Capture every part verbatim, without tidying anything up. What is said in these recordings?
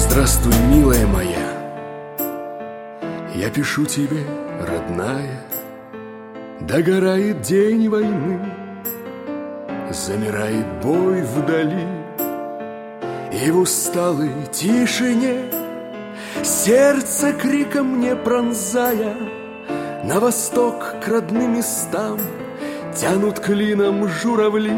Здравствуй, милая моя, я пишу тебе, родная. Догорает день войны, замирает бой вдали, и в усталой тишине сердце криком не пронзая, на восток к родным местам тянут клином журавли.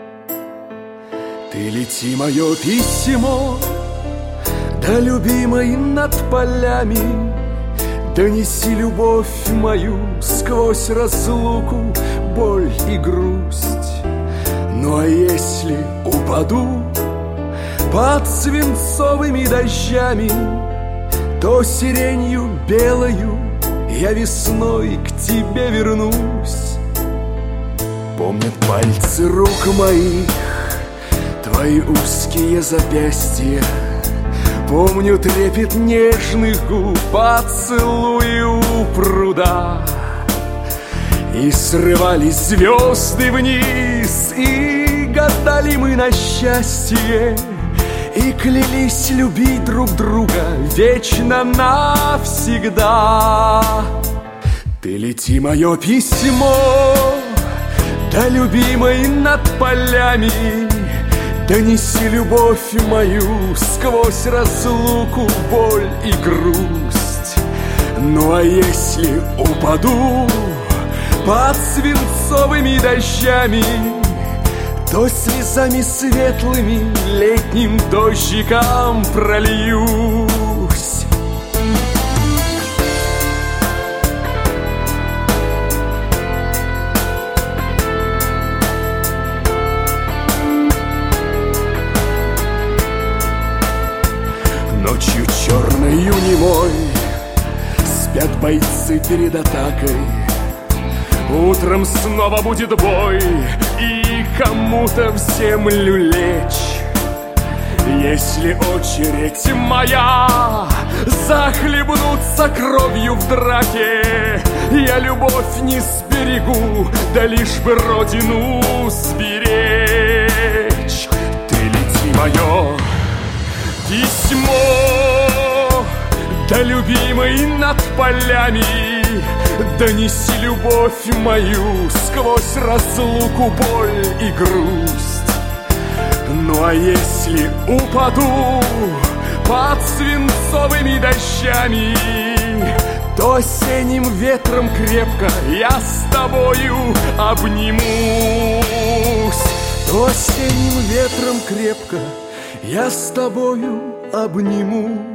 Ты лети, мое письмо, да, любимой, над полями, донеси любовь мою сквозь разлуку, боль и грусть. Ну а если упаду под свинцовыми дождями, то сиренью белою я весной к тебе вернусь. Помнят пальцы рук моих твои узкие запястья, помню трепет нежных губ, поцелуи у пруда. И срывались звезды вниз, и гадали мы на счастье, и клялись любить друг друга вечно навсегда. Ты лети, мое письмо, да, любимой, над полями, донеси любовь мою сквозь разлуку, боль и грусть. Ну а если упаду под свинцовыми дождями, то слезами светлыми летним дождиком прольюсь. Ночью черною немой спят бойцы перед атакой. Утром снова будет бой, и кому-то в землю лечь. Если очередь моя захлебнуться кровью в драке, я любовь не сберегу, да лишь бы родину сберечь. Ты лети, мое письмо, да, любимой, над полями, донеси любовь мою сквозь разлуку, боль и грусть. Ну а если упаду под свинцовыми дождями, то осенним ветром крепко я с тобою обнимусь. То осенним ветром крепко я с тобою обнимусь.